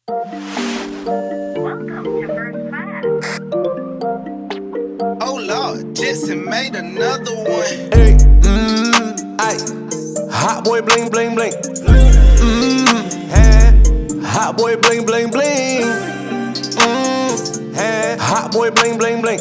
Welcome to First Class. Oh Lord, Jetson made another one. Hey, ayy, hot boy bling bling bling. Hey, hot boy bling bling bling. Hey, hot boy bling bling bling.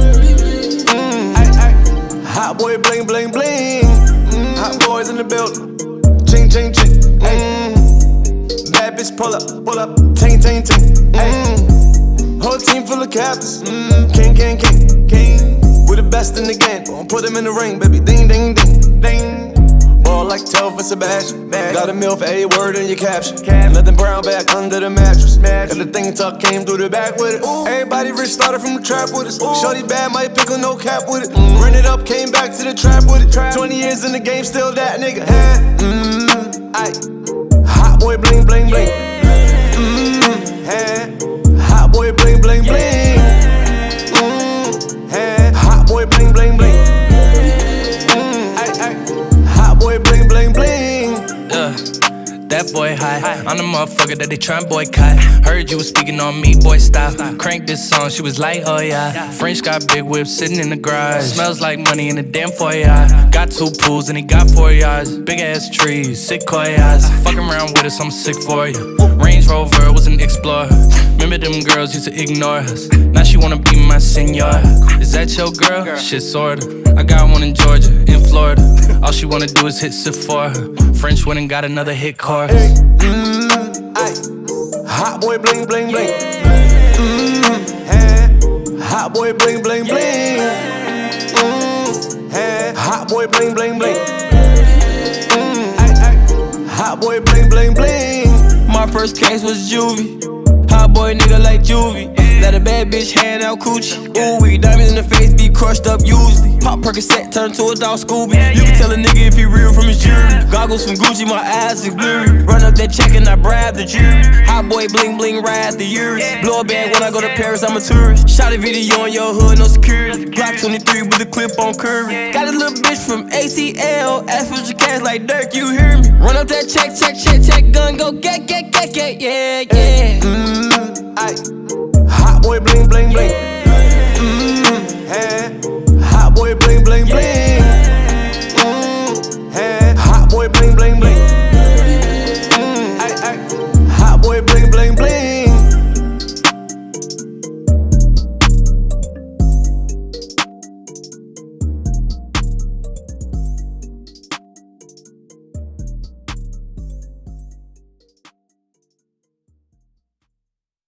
Ayy, hot boy bling bling bling. Hot boys in the building. Ching ching ching. Bad bitch pull up, ting ting ting. Whole team full of captains. King. We the best in the game. Gon' put him in the ring, baby. Ding ding ding ding. Ball like Telford Sebastian. Got a meal for every word in your caption. Nothing brown back under the mattress. Got the thing tuck, came through the back with it. Everybody rich started from the trap with us. Shorty bad, might pick on no cap with it. Run it up, came back to the trap with it. 20 years in the game, still that nigga. Ayy, hot boy bling bling bling. Hot boy bling bling bling. Hot boy bling bling bling. Hot boy bling bling bling. That boy high. I'm the motherfucker that they tryna boycott. Heard you was speaking on me, boy, stop. Crank this song, she was like, oh yeah. French got big whips sitting in the garage. Smells like money in the damn foyer. Got 2 pools and he got 4 yards. Big ass trees, sick koyas. Fucking around with us, I'm sick for you. Range Rover was an Explorer. Remember them girls used to ignore us. Now she wanna be my senora. Is that your girl? Shit, sorta. I got one in Georgia, in Florida. All she wanna do is hit Sephora. French went and got another hit chorus. Hot boy bling bling bling. Hot boy bling bling bling. Hot boy bling bling bling. Hot boy bling bling bling. My first case was juvie. Hot boy nigga like juvie. Let a bad bitch hand out coochie. Ooh, we diamonds in the face be crushed up usually. Pop Percocet turn to a dog Scooby. You can tell a nigga if he real from his jewelry. Goggles from Gucci, my eyes is blurry. Run up that check and I bribe the jury. Hot boy bling bling ride the years. Blow a bag when I go to Paris, I'm a tourist. Shot a video on your hood, no security. Glock 23 with a clip on curry. Got a little bitch from ATL. Ask for your cash like Dirk, you hear me? Run up that check, gun, go get, yeah. Hot boy bling bling bling. Hot boy bling bling bling.